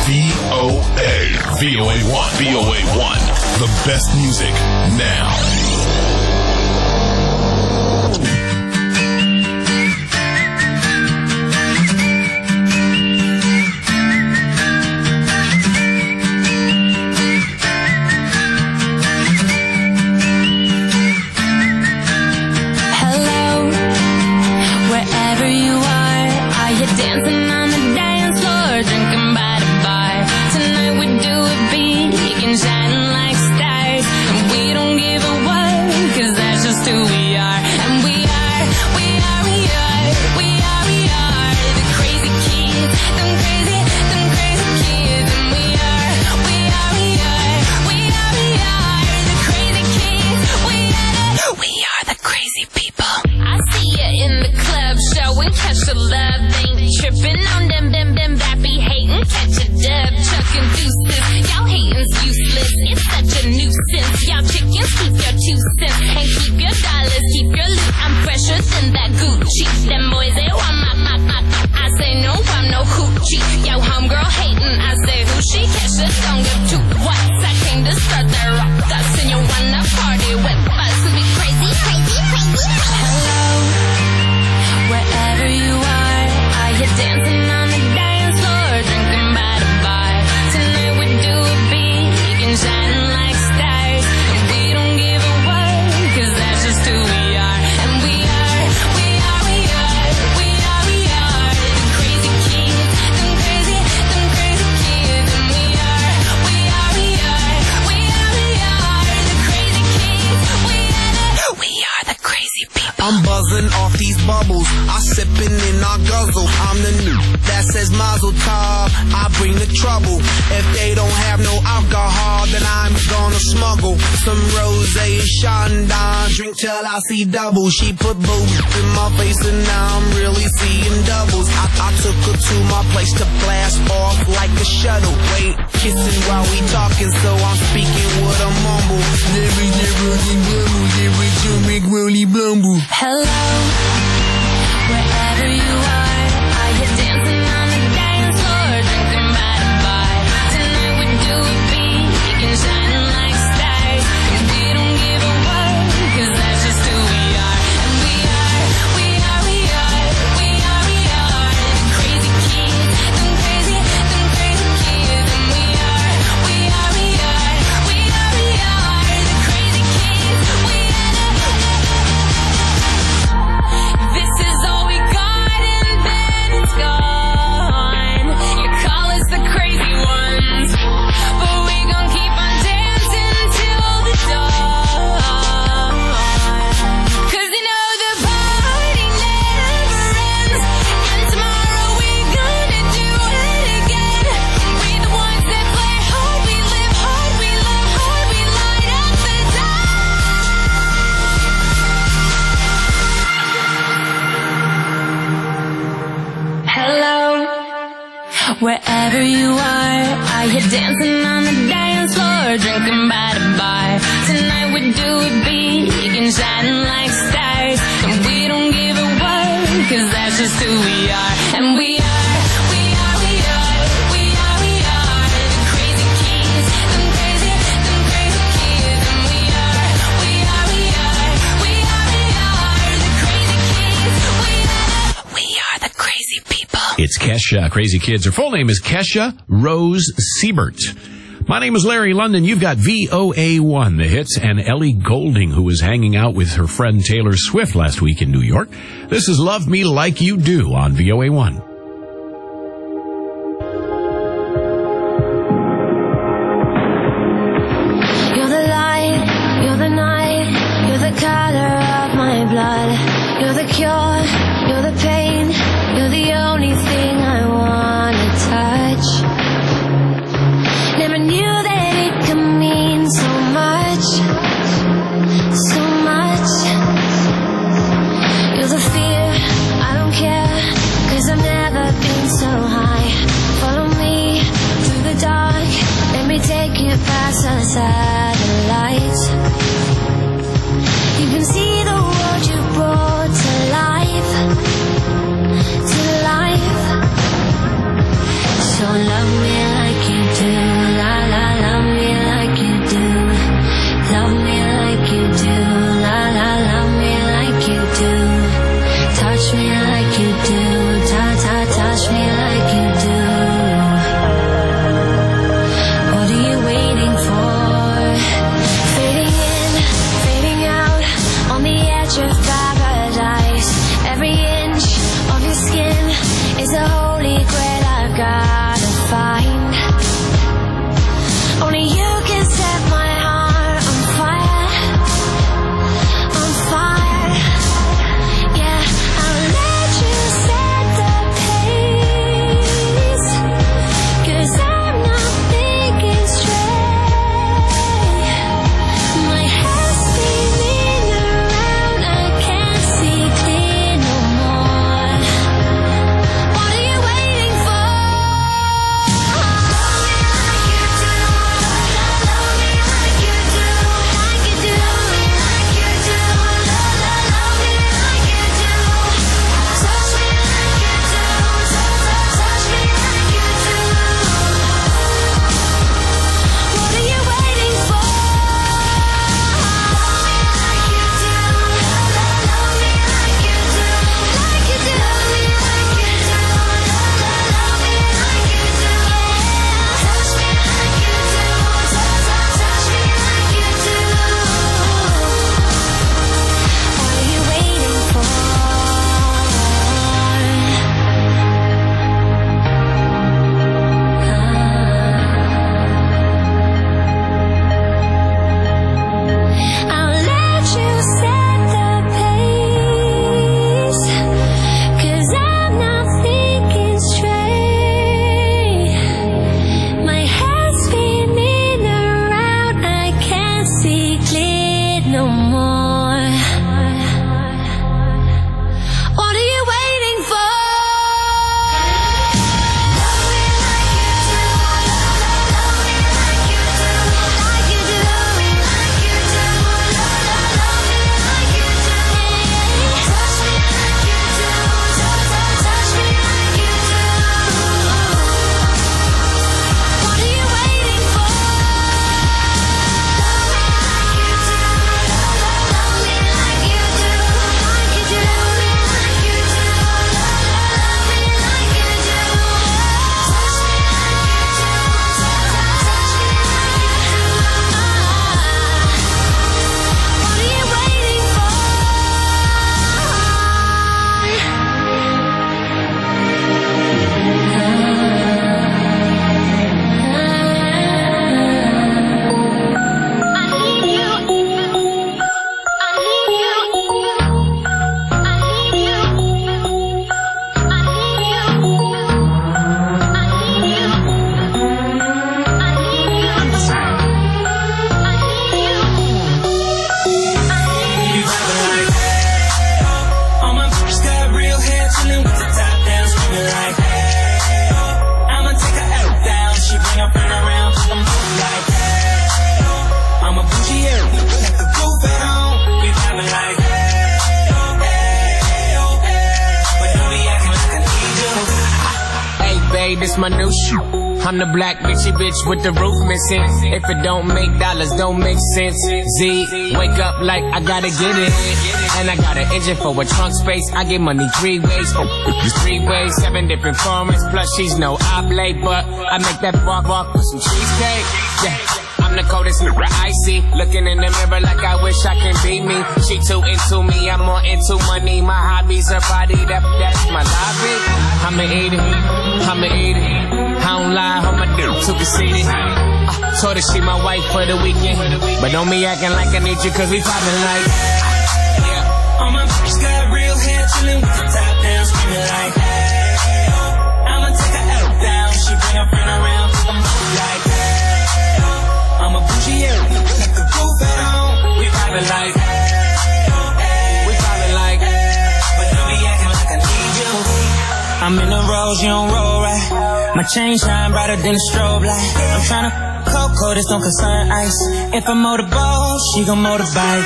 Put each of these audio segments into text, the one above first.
VOA1. VOA1. The best music now. I'm buzzing off these bubbles, I sipping and I guzzle. I'm the new that says Mazel Tov, I bring the trouble. If they don't have no alcohol, then I'm gonna smuggle some rosé, Chandon, drink till I see double. She put booze in my face and now I'm really seeing doubles. I took her to my place to blast off like a shuttle. Wait, kissing while we talking, so I'm speaking with a mumble. Hello, wherever you are, are you dancing on the dance floor, drinking by the bar? Tonight we do it big and shining like stars, and we don't give a what, 'cause that's just who we are. And we are the crazy kids, them crazy kids. And we are the crazy kids. This is all we got and then it's gone. You call us the crazy ones, but we gon' keep on dancing till the dawn. 'Cause you know the party never ends, and tomorrow we gonna do it again. We the ones that play hard, we live hard, we love hard, we light up the Hello, wherever you are you dancing on the dance floor, drinking by the bar? Tonight we do it big and shining like stars, and we don't give a what, 'cause that's just who we are. And we are the crazy kids, them crazy kids. And we are the crazy kids. We are the crazy people. It's Kesha, Crazy Kids. Her full name is Kesha Rose Siebert. My name is Larry London. You've got VOA1, the hits, and Ellie Goulding, who was hanging out with her friend Taylor Swift last week in New York. This is Love Me Like You Do on VOA1. You're the light, you're the night, you're the color of my blood. You're the cure, you're the pain, you're the only thing I wanna touch. Never knew that it could mean so much, so much. You're the fear, I don't care, 'cause I'm never hey, this my new shoe. I'm the black bitchy bitch with the roof missing. If it don't make dollars, don't make sense. Z, wake up like I gotta get it. And I got an engine for a trunk space. I get money 3 ways. 3 ways, 7 different formats. Plus she's no oblate, but I make that walk with some cheesecake. Yeah. I'm the coldest nigga I see. Looking in the mirror like I wish I can be me. She too into me, I'm more into money. My hobby's her body, that's my lobby. I'ma eat it, I'ma eat it. I don't lie, hold my dick too conceited. Told her she my wife for the weekend, but don't be acting like I need you, cause we poppin' like. Yeah. All my bitches got real hair, chillin' with the top down, screaming like, hey, oh. I'ma take her out down, she bring her friend around, I'm like, hey, oh. I'm a bougie, yeah, let the roof at home, we poppin' like, hey, oh, hey, we poppin' like, hey, but don't be acting like I need you. I'm in the rose, you don't roll right. My chain shine brighter than a strobe light. I'm tryna Coco, this don't concern ice. If I motorboat, she gon' motorbike.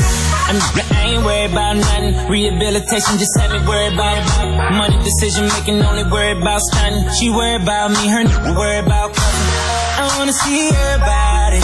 I ain't worried about nothing. Rehabilitation just had me worried about money decision making, only worried about stunning. She worried about me, her nigga worried about cousin. I wanna see her body.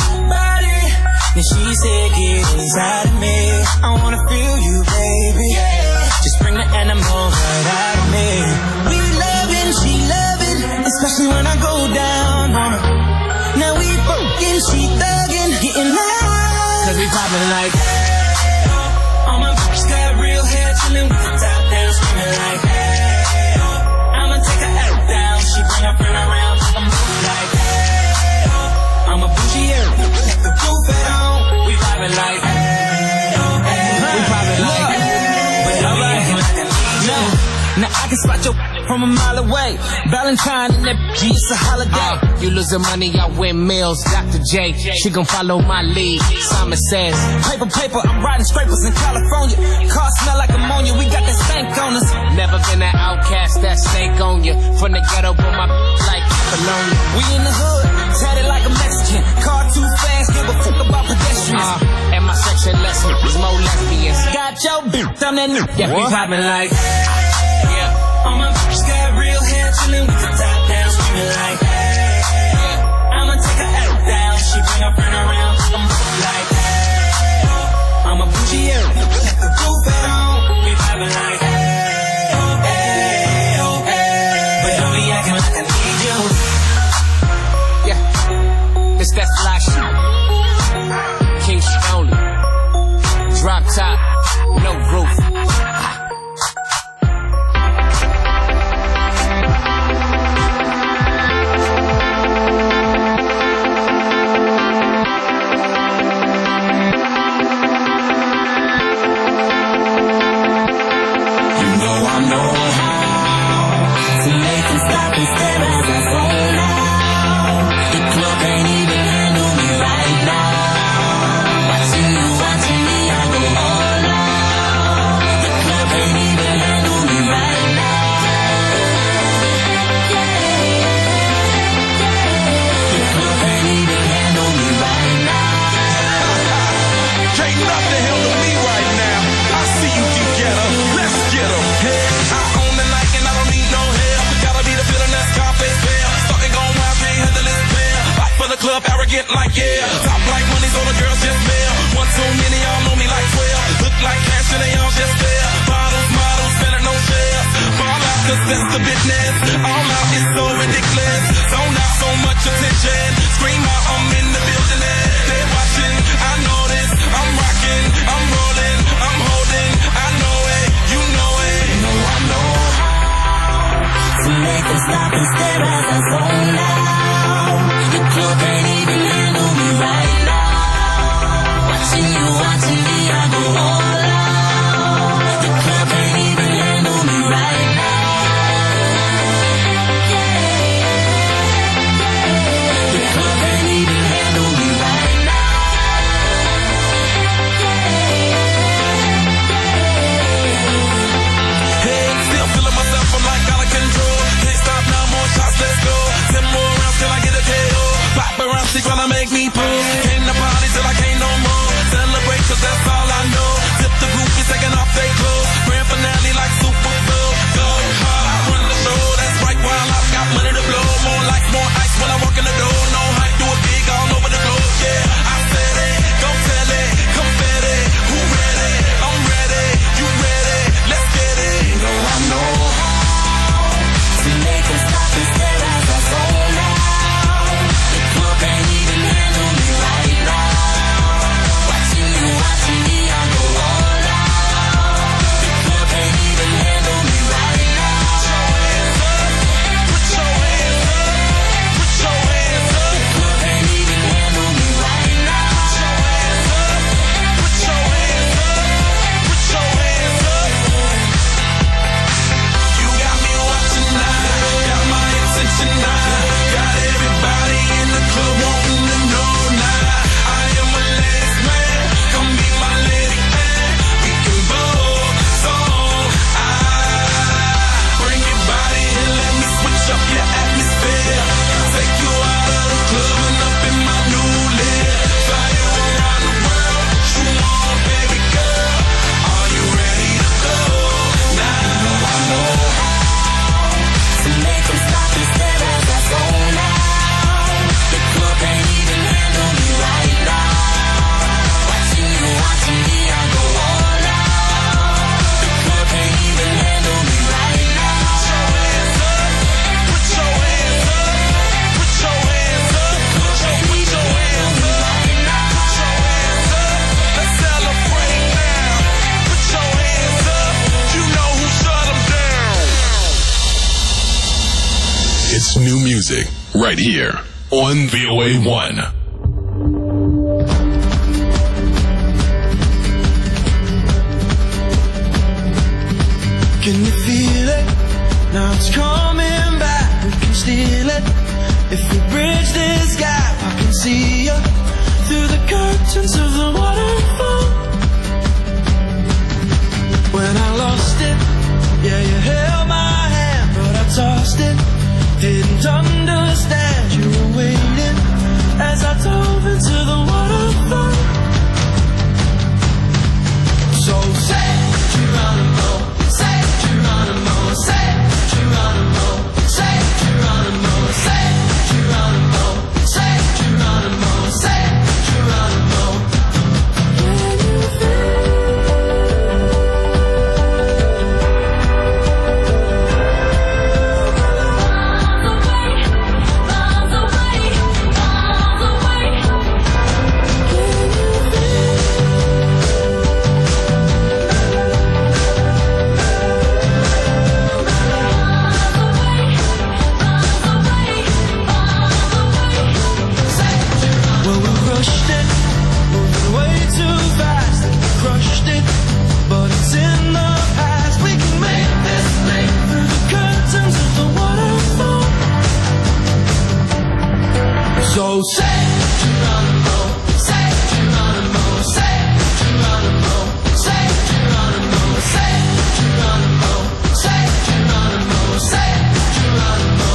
Then she said, get inside of me. I wanna feel you, baby. Just bring the animal right out of me. We loving, she loving, especially when I go down on her. Now we fucking, she thuggin', getting loud. Cause we poppin' like, hey, oh. All my bitches got real hair, chillin' with the top down, screaming like, hey, oh. I'ma take her out down, she bring her friend around, I'm like, hey, oh. I'm a bougie, yeah, let the roof at home. We poppin' like, hey, oh, hey, we poppin' like, but don't be acting like I need you. Now I can spot your from a mile away. Valentine and that bitch, it's a holiday. You losing money, I win meals. Dr. J, she gon' follow my lead. Simon says, paper, I'm riding scrapers in California. Car smell like ammonia, we got that stank on us. Never been an outcast, that stank on you. From the ghetto, but my like Apollonia. We in the hood, tatted like a Mexican. Car too fast, give a fuck about pedestrians. And my section lesson is more lesbians. Got your bitch, I'm that nigga. Yeah, we poppin' like, yeah. All my bitches got real hair, chillin' with the top down, screaming like, hey, oh. I'ma take her out down, she bring her friend around, I'm like, hey, oh. I'm a bougie, yeah, let the roof at home, we poppin' like, hey, oh, hey, oh, hey, but don't be acting like I need you. yeah, it's that fly shit. King shit only. Drop top, no roof. Club arrogant like yeah, top like money's all the girls just mail. One too many, y'all know me like 12. Look like cash and they all just there. Bottles, models, better no shares. Ball out, cause that's the business. All out is so ridiculous. Zone out, so much attention. Scream out, I'm in the building. They're watching, I know this. I'm rocking, I'm rolling, I'm holding. I know it, you know it. You know I know how to make them stop and stare as I zone out. The club can't even handle me right now. Watching me, I go all out. The club can't even handle me right now. The club can't even handle me right now. Hey, still feeling myself, I'm like out of control. Can't stop now, more shots, let's go. 10 more rounds till I get a KO. Pop around, stick while I make me pull. Came to party till I can't no more. Celebrate cause that's all I know. Tip the groupies taking off their clothes. Grand finale like Super Bowl. Go hard, I run the show. That's right, while I've got money to blow. More music right here on VOA1. Can you feel it? Now it's coming back. We can steal it. If we bridge this gap, I can see you through the curtains of the waterfall. When I lost it, yeah, you held my hand, but I tossed it. Didn't understand you were waiting as I dove into the waterfall. So say Geronimo, say Geronimo, say Geronimo, say Geronimo, say Geronimo, say Geronimo, say Geronimo. So say Geronimo, say Geronimo, say Geronimo, say Geronimo, say Geronimo, say Geronimo, say Geronimo.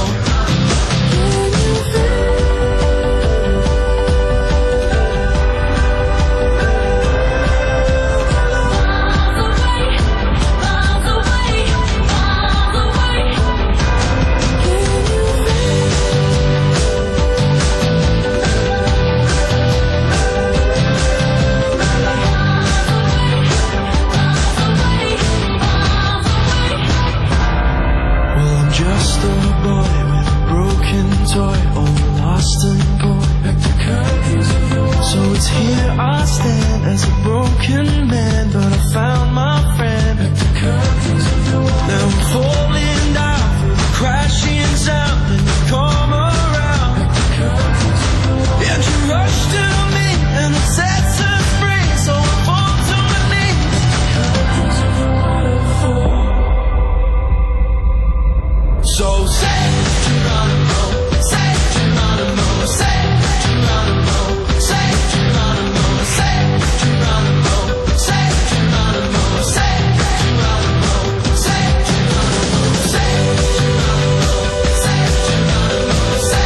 Just a boy with a broken toy, all lost and poor. So it's here I stand as a broken man, but I found my friend. Now I'm falling down through the crashing sound, and you come around. And you rush to me, and it sets us free. So I fall to my knees. So say Geronimo, say Geronimo, say Geronimo, say Geronimo, say Geronimo, say Geronimo, say Geronimo, say Geronimo, say Geronimo, say Geronimo, say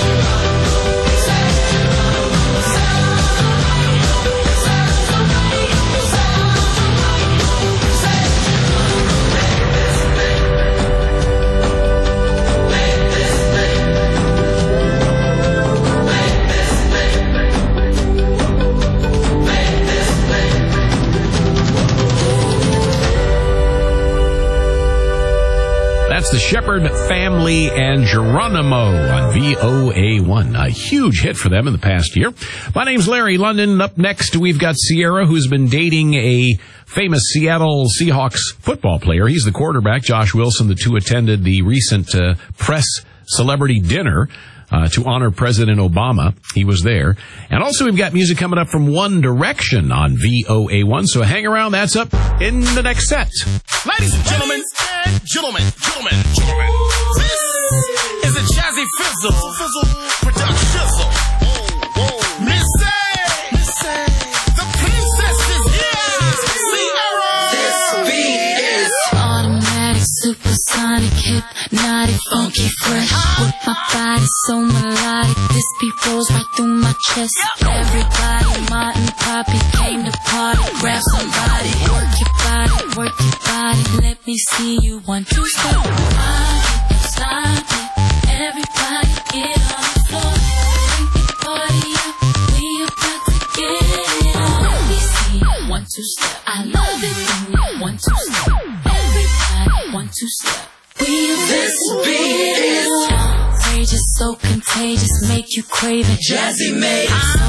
That's the Shepherd Family and Geronimo on VOA1. A huge hit for them in the past year. My name's Larry London. Up next, we've got Sierra, who's been dating a famous Seattle Seahawks football player. He's the quarterback. Josh Wilson, the two attended the recent press celebrity dinner to honor President Obama. He was there. And also we've got music coming up from One Direction on VOA1. So hang around. That's up in the next set. Ladies and gentlemen, gentlemen, this is a Jazzy Fizzle production. Missy, the princess is here. Sierra. This beat is automatic, supersonic, hypnotic, funky, fresh. With my body so melodic, this beat rolls right through my chest. Everybody, Martin, Poppy came to party. Grab somebody, work your body, let me see you 1, 2, step. Rock it, slide it, everybody get on the floor. Bring the party up, we about to get it on. Let me see you 1, 2, step. I love it when you 1, 2, step. Everybody 1, 2, step. This beat is outrageous, so contagious, make you crave it. Jazzy made it. So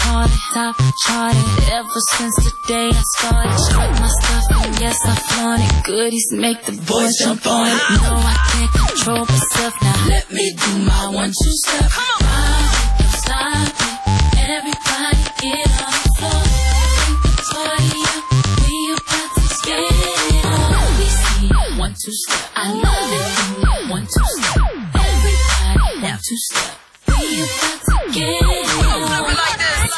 party, top charted. Ever since the day I started, struck my stuff and yes I flaunt it. Goodies make the boys jump on it. No, I can't control myself now. Let me do my 1-2 step. Don't stop it. Everybody get on the floor. Take the party up. We about to get it on. We see 1-2 step. I love it. 1-2 step. Everybody 1-2 step. We about to get it on. Like this.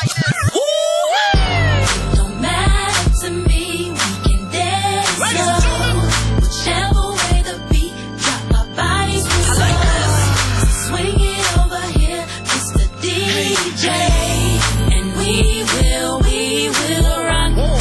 It don't matter to me. We can dance slow. Whichever way the beat drop, our bodies will slow. Swing it over here, Mr. DJ, and we will rock you.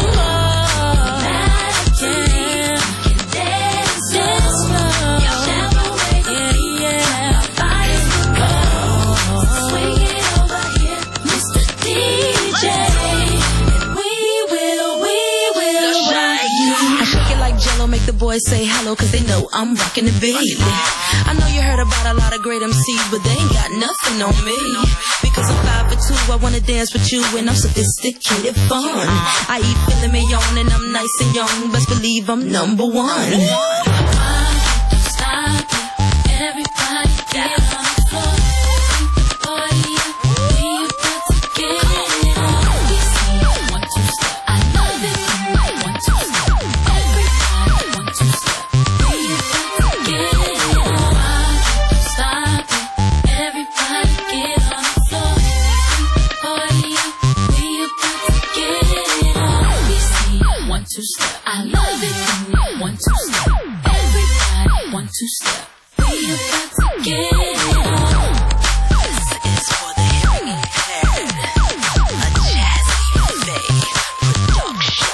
Make the boys say hello, cause they know I'm rocking the beat. I know you heard about a lot of great MCs, but they ain't got nothing on me. Because I'm 5'2", I wanna dance with you, and I'm sophisticated fun. I eat filet mignon, and I'm nice and young. Best believe I'm number one. Don't stop it. Everybody get on the floor. Keep the party up. We about to get it on. We see 1-2 step. I love it. 1-2 step. I love it. 1-2 step. Everybody 1-2 step. We about to get it on. This is for the hearing impaired. A Jazzy Faye production.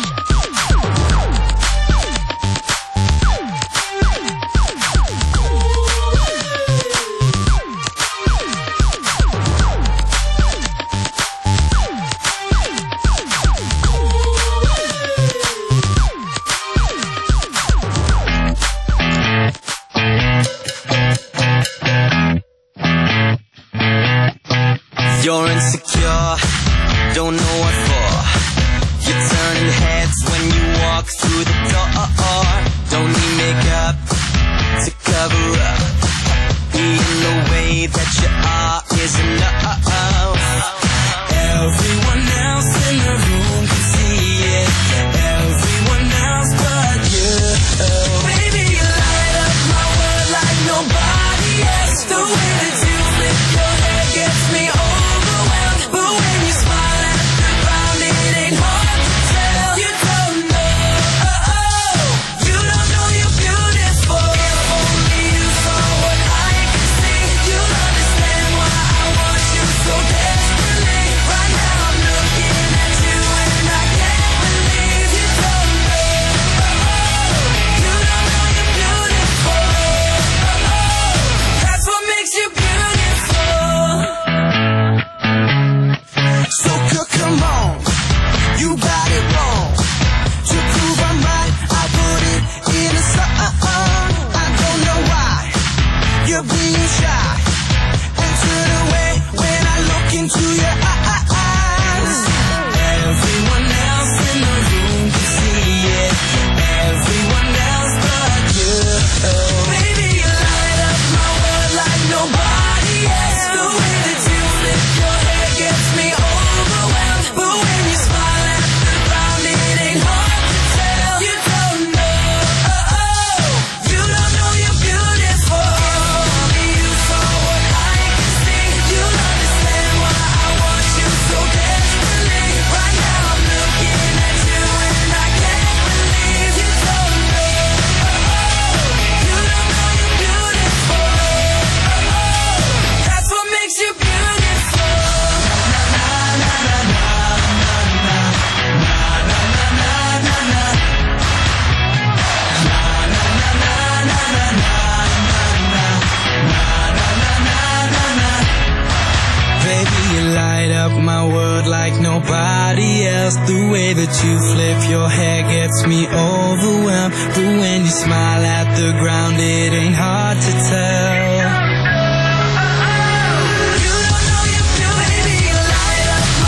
You're insecure, don't know what for. You're turning heads when you walk through the door. Don't need makeup to cover up. Being the way that you are is enough. Everyone else in the room can see it. Everyone else but you. Baby, you light up my world like nobody else. The way that you flip your hair gets me over. Nobody else, the way that you flip your hair gets me overwhelmed. But when you smile at the ground, it ain't hard to tell. You don't know you feel, baby, you light up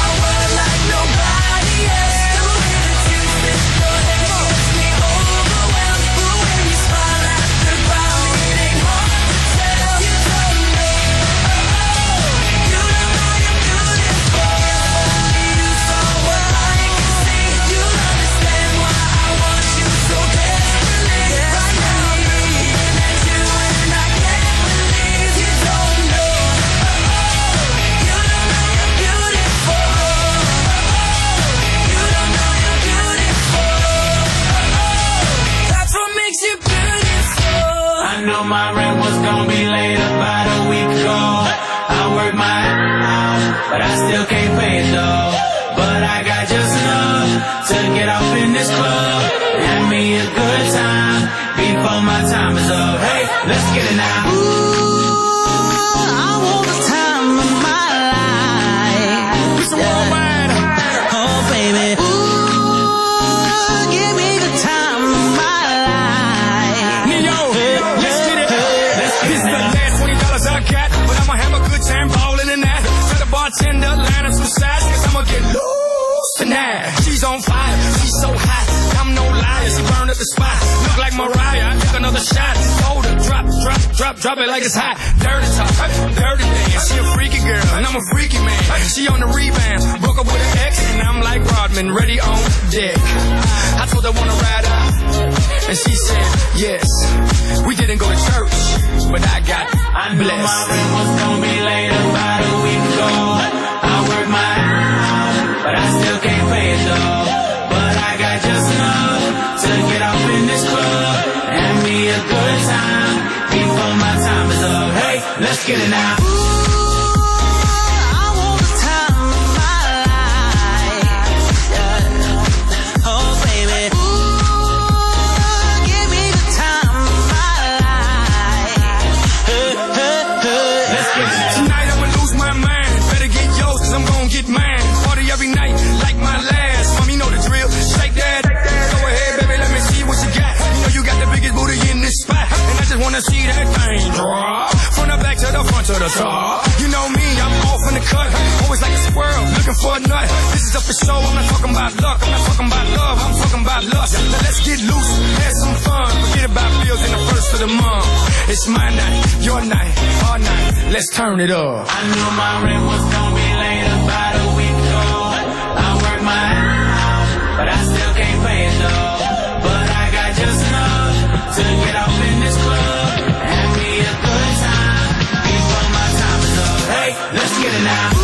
tonight. She's on fire, she's so hot. I'm no liar, she burned up the spot. Look like Mariah, I took another shot. Hold her, drop it like it's hot. Dirty talk, dirty dance. She a freaky girl, and I'm a freaky man. She on the rebound, broke up with an ex, and I'm like Rodman, ready on deck. I told her wanna ride out, and she said yes. We didn't go to church, but I'm blessed. My rent was gonna be late about a week ago. I work my ass, but I still can't pay it though. But I got just enough to get off in this club and me a good time before my time is up. Hey, let's get it now. Wanna see that thing drop from the back to the front to the top. You know me, I'm off in the cut. Always like a squirrel, looking for a nut. This is up for show, I'm not talking about luck. I'm not talking about love, I'm talking about lust. Now let's get loose, have some fun. Forget about bills in the first of the month. It's my night, your night, our night. Let's turn it up. I knew my rent was gonna be late about a week ago. I work my ass, but I still can't pay it though. But I got just enough to get off in this club. Let's get it now.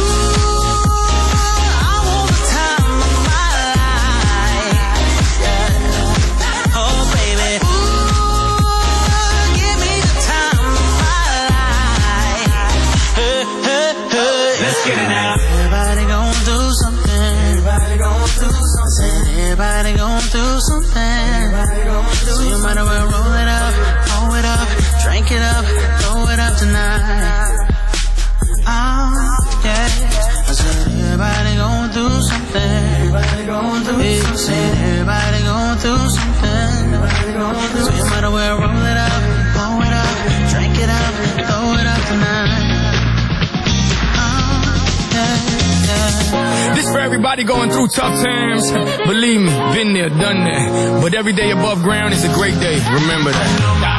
Everybody gon' do something. Everybody gon' do something. Everybody gon' do something. So you might as well roll it up, drink it up, throw it up tonight. Oh, yeah. I said everybody gon' do something. Everybody gon' do something. Everybody gon' do something. So you might as well roll it up, drink it up, throw it up tonight. This for everybody going through tough times. Believe me, been there, done that. But every day above ground is a great day. Remember that.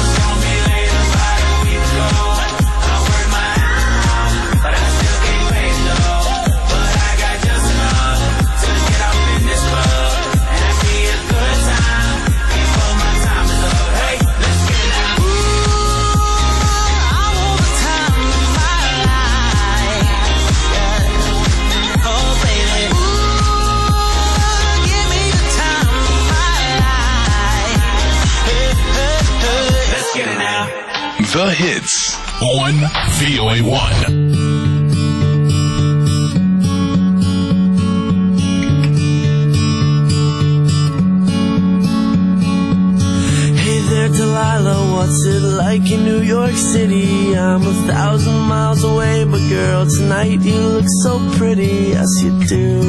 The hits on VOA1. Delilah, what's it like in New York City? I'm 1,000 miles away, but girl, tonight you look so pretty, yes you do.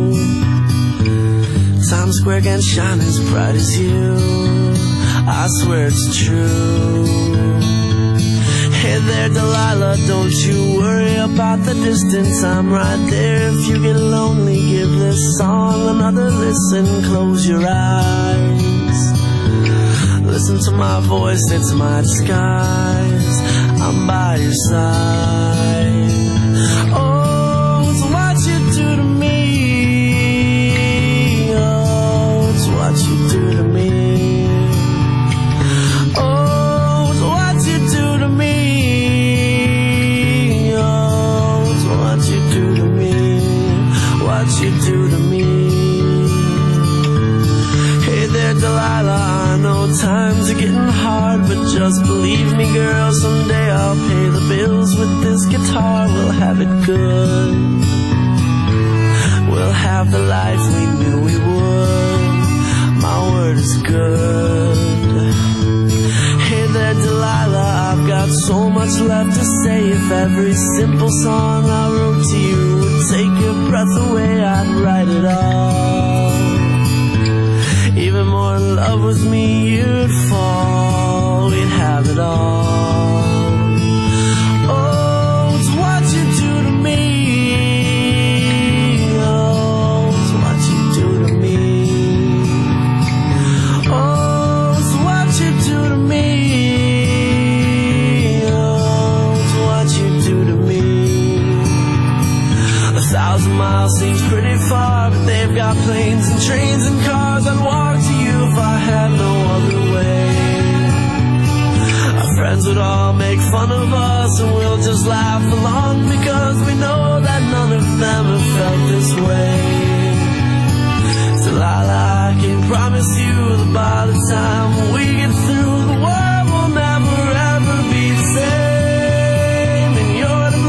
Times Square can shine as bright as you, I swear it's true. Hey there, Delilah, don't you worry about the distance, I'm right there. If you get lonely, give this song another listen, close your eyes. Listen to my voice, it's my disguise. I'm by your side. Oh, it's what you do to me. Oh, it's what you do to me. Oh, it's what you do to me. Oh, it's what you do to me. What you do to me. Hey there, Delilah, I know times are getting hard, but just believe me, girl, someday I'll pay the bills with this guitar. We'll have it good. We'll have the life we knew we would. My word is good. Hey there, Delilah, I've got so much left to say. If every simple song I wrote to you would take your breath away, I'd write it all. Even more in love with me, you'd fall. We'd have it all. Oh, it's what you do to me. Oh, it's what 1,000 miles seems pretty far, but they've got planes and trains and cars. I'd walk to you if I had no other way. Our friends would all make fun of us, and we'll just laugh along, because we know that none of them have felt this way. Delilah, I can promise you that by the time we get through, the world will never ever be the same, and you're to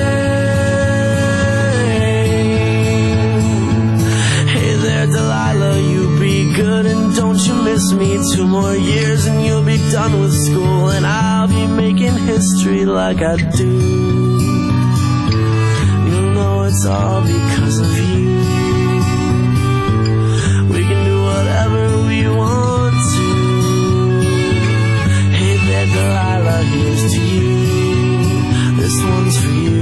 blame. Hey there, Delilah, you be good and don't you miss me. 2 more years and you'll be done with school, and I'll be making history like I do. You'll know it's all because of you. We can do whatever we want to. Hey there, Delilah, here's to you. This one's for you.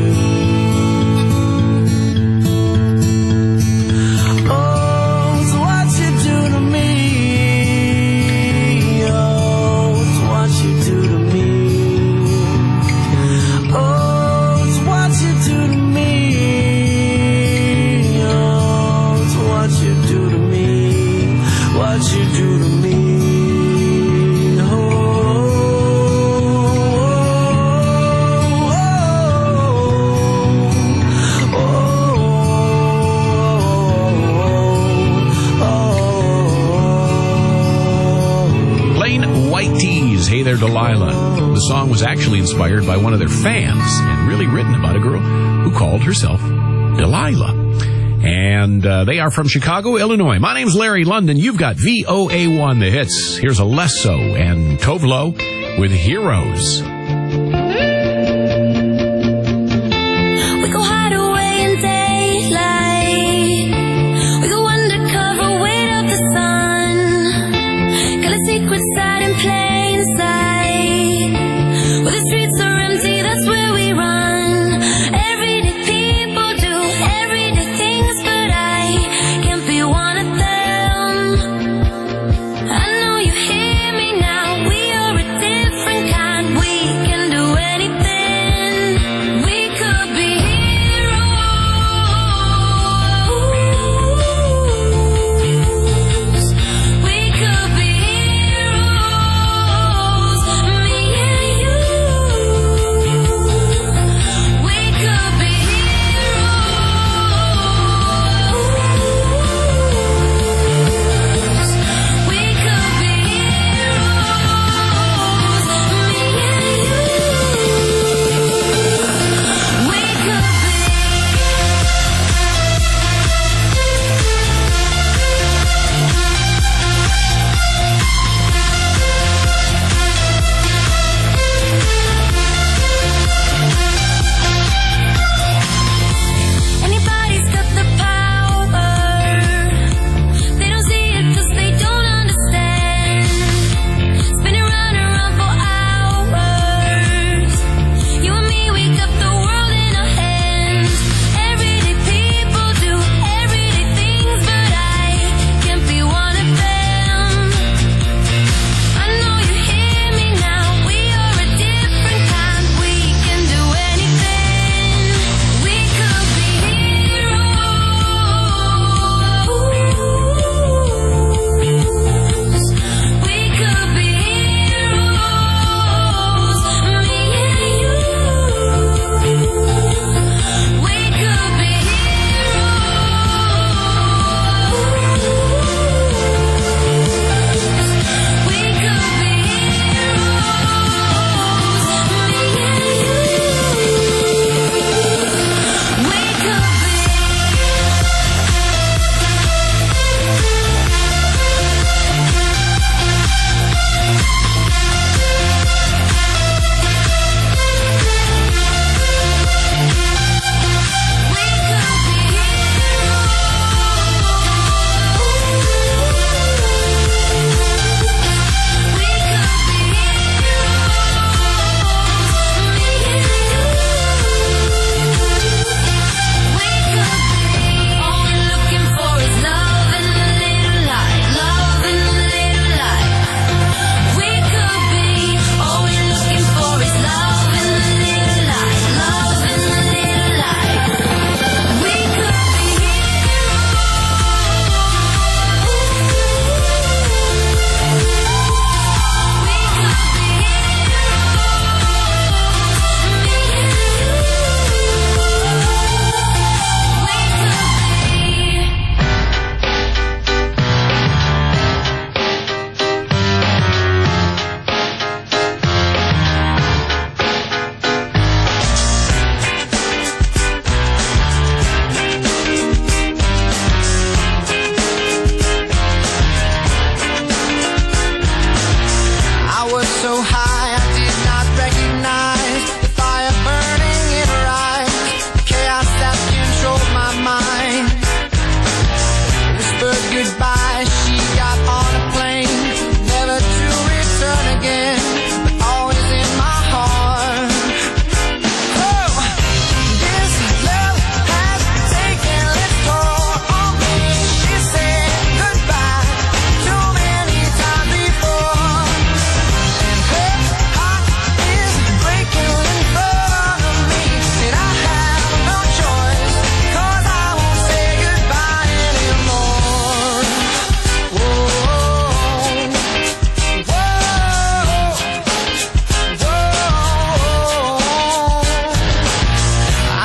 Hey There, Delilah. The song was actually inspired by one of their fans and really written about a girl who called herself Delilah. And they are from Chicago, Illinois. My name's Larry London. You've got VOA1, the hits. Here's Alesso and Tovlo with Heroes. We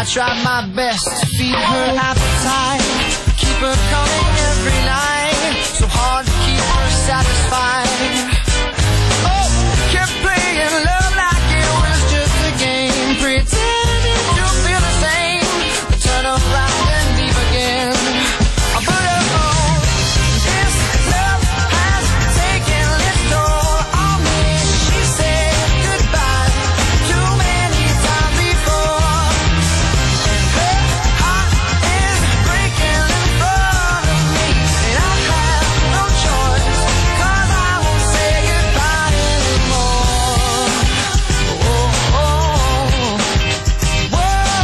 tried my best to feed her appetite, keep her coming every night, so hard to keep her satisfied. Oh, kept playing love like it was just a game, pretending to feel the same, but turn around and leave again. But oh, this love has taken its toll on me. She said goodbye too many times before, and her heart is breaking in front of me, and I have no choice, 'cause I won't say goodbye anymore. Oh, oh, oh. Whoa,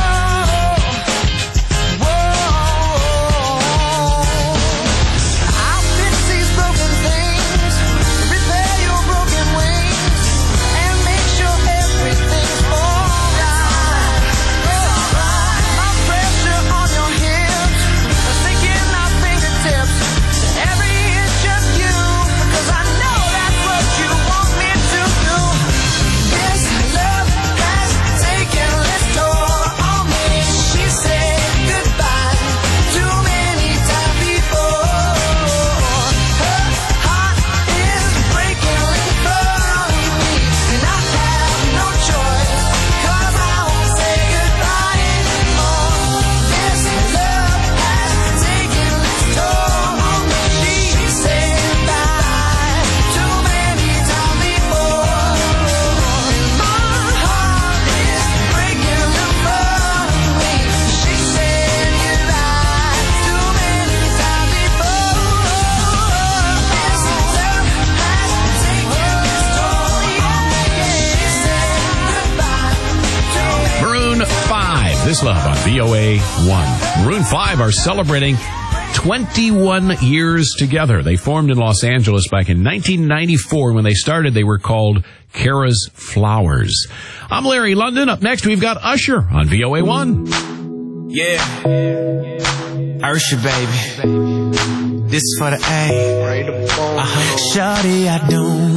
whoa. I'll fix these broken things, repair your broken wings, and make sure everything's alright. My pressure on your hips, sinking my fingertips, every inch just you, because I know that's what you want me to do. This love has taken its toll on me. She said goodbye too many times before. Her heart is breaking in front of me, and I have no choice, 'cause I won't say goodbye anymore. This love has taken its toll on me. She said goodbye too many times before, and my heart is breaking in front of me. She said goodbye too many times before. This love has taken its toll, yeah. She said goodbye too many. Maroon 5, This Love on VOA 1. Maroon 5 are celebrating 21 years together. They formed in Los Angeles back in 1994. When they started, they were called Kara's Flowers. I'm Larry London. Up next, we've got Usher on VOA 1. Yeah. Ursha, baby. This for the A. Shawty, I don't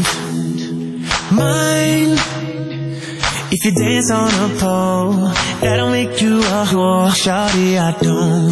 mind if you dance on a pole. That'll make you a whore. Shawty, I don't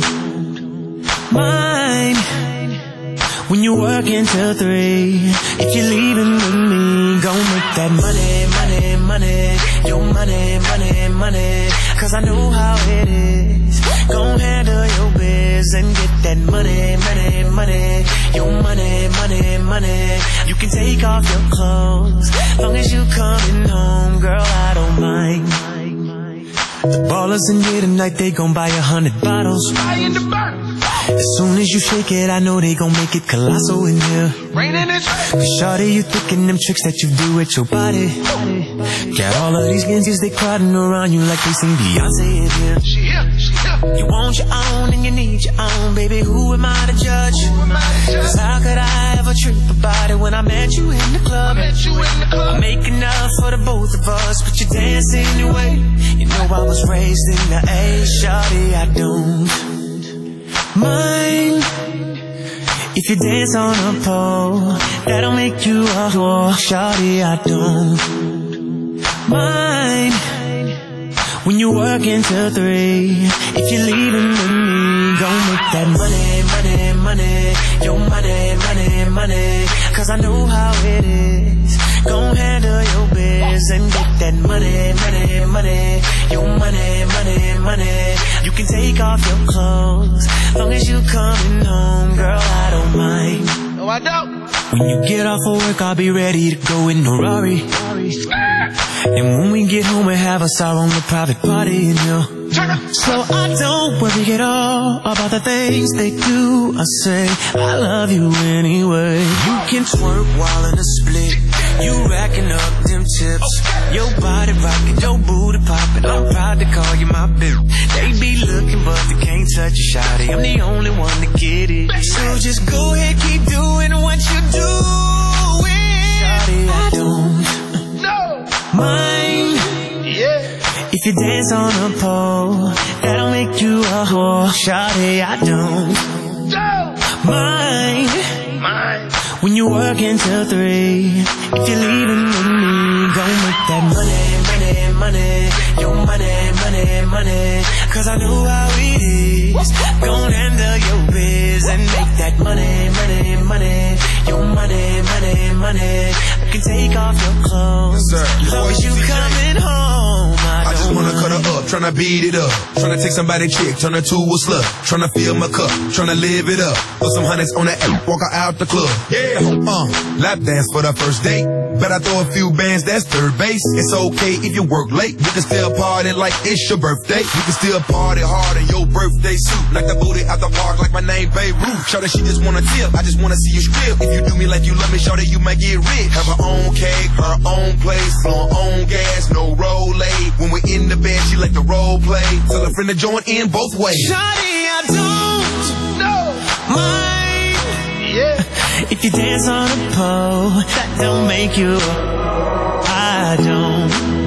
mind when you work until 3. If you're leaving with me, gon' make that money, money, money. Your money, money, money. 'Cause I know how it is. Gon' handle your biz and get that money, money, money. Your money, money, money. You can take off your clothes, long as you coming home, girl, I don't mind. The ballers in here tonight, they gon' buy 100 bottles. As soon as you shake it, I know they gon' make it colossal in here. Cause shawty, you thinking them tricks that you do with your body. Got all of these Genzies, they crowding around you like they sing Beyonce in here. You want your own and you need your own, baby, who am I to judge? Cause how could I ever trip about it when I met you in the club? I make enough for the both of us, but you dance anyway. You know I was raised in the A, shawty, I don't mind if you dance on a pole. That'll make you a whore. Shawty, I don't mind when you work until 3. If you're leaving with me, gon' make that money, money, money. Your money, money, money. 'Cause I know how it is. Gon' handle your biz and get that money, money, money. Your money, money, money. You can take off your clothes, long as you coming home, girl, I don't mind. No, I don't. When you get off of work, I'll be ready to go in the Rari. And when we get home, we have us our own little private party, you know. So I don't worry at all about the things they do or say. I love you anyway. You can twerk while in a split. You racking up them tips. Your body rocking, your booty popping. I'm proud to call you my bitch. They be looking, but they can't touch you, shawty. I'm the only one to get it. So just go ahead, keep doing what you're doing. Shawty, I don't mind if you dance on a pole. That'll make you a whore. Shawty, I don't mind when you work until 3. If you're leaving with me, gon' make that money, money, money, your money, money, money. Cause I know how it is. Gon' handle your biz and make that money, money, money. Your money, money, money. I can take off your clothes. Yes, sir. Long as you coming home. I just wanna cut her up, tryna beat it up. Tryna take somebody's chick, turn her to a slut. Tryna fill my cup, tryna live it up. Put some hundreds on that app, walk her out the club. Yeah, lap dance for the first date. Bet I throw a few bands, that's third base. It's okay if you work late. We can still party like it's your birthday. We can still party hard in your birthday suit. Like the booty out the park, like my name Beirut. Shawty, she just wanna tip, I just wanna see you strip. If you do me like you love me, shawty, you might get rich. Have her own cake, her own place, her own gas, no roll aid. When we're in the bed, she like to role play. Tell a friend to join in both ways. Shawty, I don't mind. Yeah. If you dance on a pole, that don't make you. I don't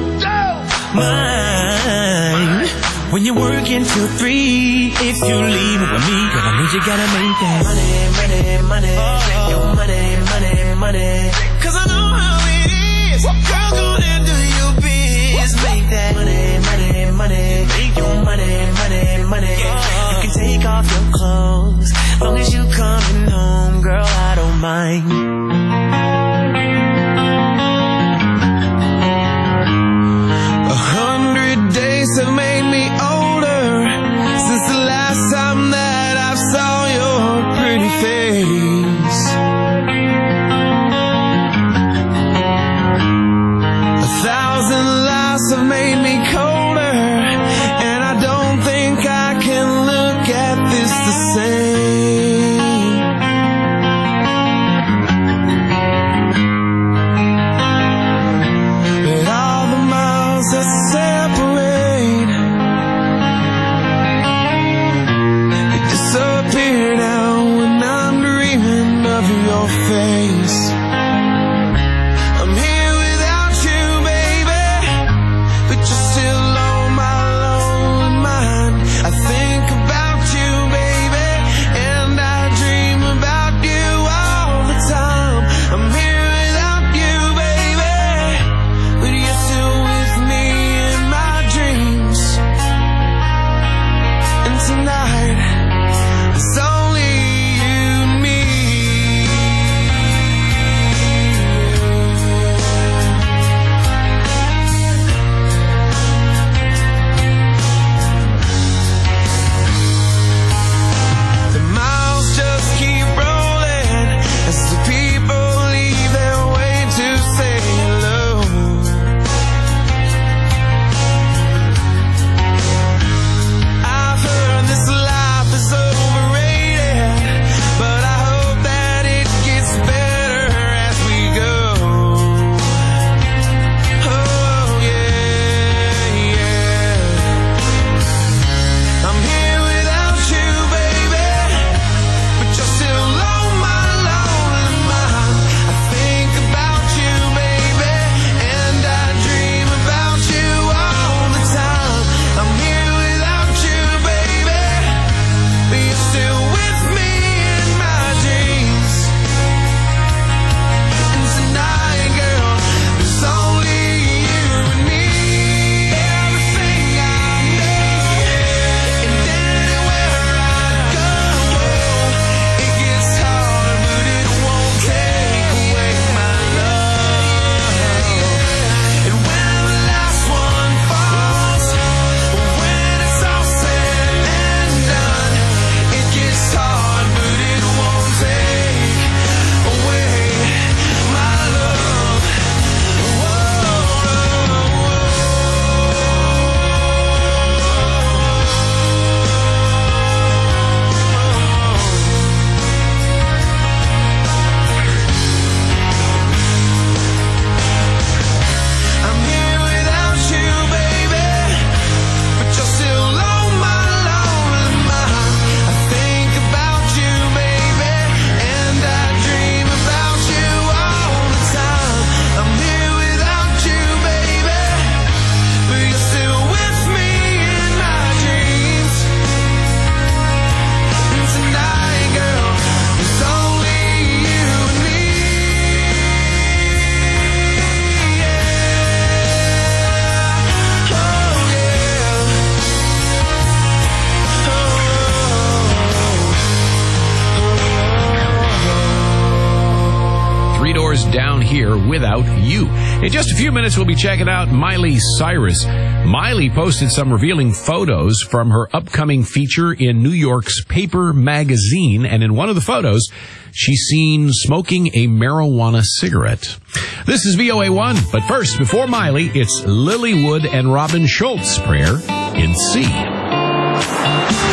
mind. When you're working till 3, if you leave it with me, cause I know you gotta make that money, money, money. Your money, money, money. Cause I know how it is. Girl, go and do your biz. Make that money, money, money. Your money, money, money. You can take off your clothes. Long as you coming home, girl, I don't mind. 100 days have made me older since the last time that I saw your pretty face. 1,000 lives have made me colder, and I don't think I can look at this the same. But all the miles that separate, they disappear now when I'm dreaming of your face. I'm here without you, baby, but you're still on my lonely mind. I think about you, baby, and I dream about you all the time. I'm here without you, baby, but you're still with me in my dreams. And tonight, it's only you and me. The miles just keep rolling as the people leave their way to say hello. I've heard this life down here without you. In just a few minutes, we'll be checking out Miley Cyrus. Miley posted some revealing photos from her upcoming feature in New York's Paper magazine, and in one of the photos, she's seen smoking a marijuana cigarette. This is VOA1, but first, before Miley, it's Lilywood and Robin Schultz, Prayer in C.